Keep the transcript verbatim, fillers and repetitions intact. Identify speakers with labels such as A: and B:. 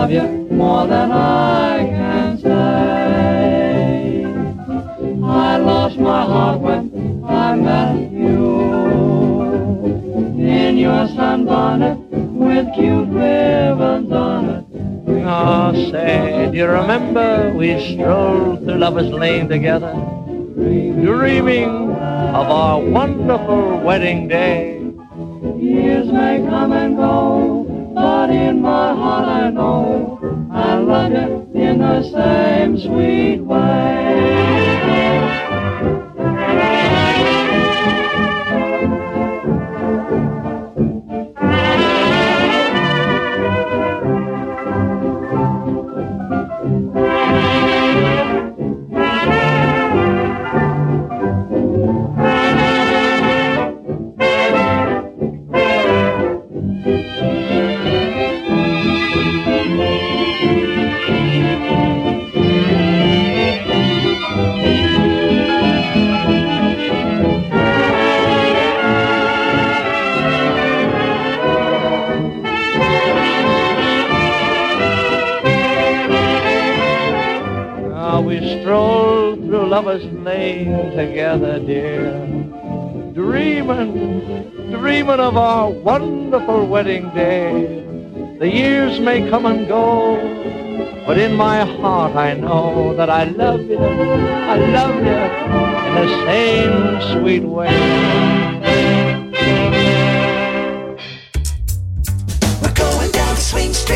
A: love you more than I can say. I lost my heart when I met you in your sunbonnet with cute ribbons on it.
B: Oh, say, do you remember we strolled through Lover's Lane together, dreaming of our wonderful wedding day?
A: Years may come and go, but in my heart I know I love you in the same sweet way.
B: We strolled through Lover's Lane together, dear, dreaming, dreaming of our wonderful wedding day. The years may come and go, but in my heart I know that I love you, I love you in the same sweet way.
C: We're going down to Swing Street.